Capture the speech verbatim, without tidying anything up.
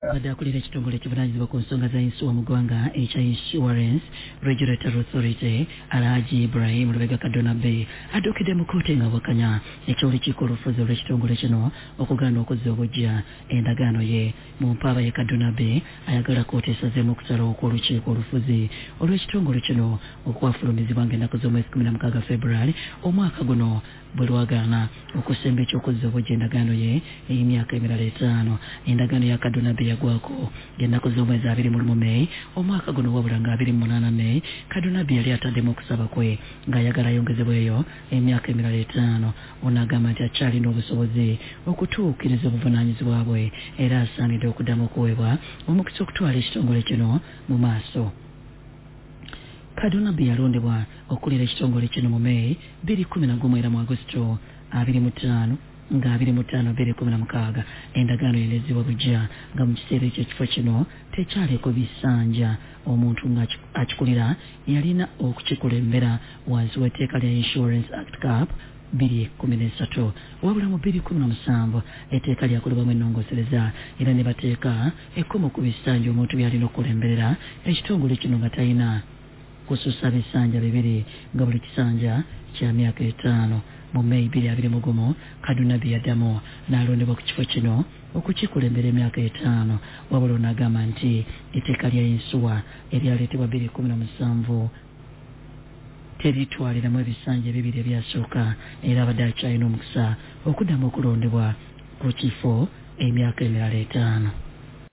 Baada ya kulira ekitongole ekivunanyizibwa ku nsonga za insuwa mu ggwanga ekya Insurance Regulatory Authority Alhaji Ibrahim Lubega Kadona Bey addukidde mu kkooti nga bwakanya eky'olukiiko olufuzi olw'ekitongole kino okugaana okuzza obuggya endagaano ye mu mpaaba ye Kadona Bey ayagala kkooti esazeemu okusalawo kw'olukiiko olufuzi olw'ekitongole kino okwafulumizibwa ng'ennaku z'omwezi kumi na mukaaga February omwaka guno bwe lwagaana okusemba eky'okuzza obuggya endagaano ye ey'emyaka emirala etaano. Endagaano ya Kadona Bey yagwako ng'ennaku z'omwezi abiri mu lumu May omwaka guno wabula nga abiri mu munaana May. Kadona Bey yali ataddemu okusaba kwe ng'ayagala ayongezebweyo emyaka emirala etaano. Ono agamba nti akyalina obusobozi okutuukiriza obuvunaanyizibwa bwe era asaanidde okuddamu okuweebwa omukisa okutwala ekitongole kino mu maaso. Kadona Bey yalondebwa okulira ekitongole kino mu May bbiri kumi na gumu era mu Augusito abiri mu ttaano nga abiri mu ttaano bbiri kumi na mukaaga endagaano yenezzibwa buggya nga mu kiseera eky'ekifo kino tekyaleko bisanja. Omuntu ng'akikulira yalina okukikulembera wansi w'etteeka lya Insurance Act Cap bbiri kumi n'esatu wabula mu bbiri kumi na musanvu etteeka lyakolebwamu ennongoosereza era ne bateeka ekkomo ku bisanja omuntu byalina okulemberera ekitongole kino nga talina kususa bisanja bibiri nga buli kisanja kya myaka etaano. Mu May bbiri abiri mu gumu Kadona Bey yaddamu n'alondebwa ku kifo kino okukikulembera emyaka etaano wabula onagamba nti etteeka lya yinsuwa eryaleetebwa bbiri kumi na musanvu teritwaliramu ebisanja ebibiri ebyasooka era abadde akyalina omukisa okuddamu okulondebwa ku kifo emyaka emirala etaano.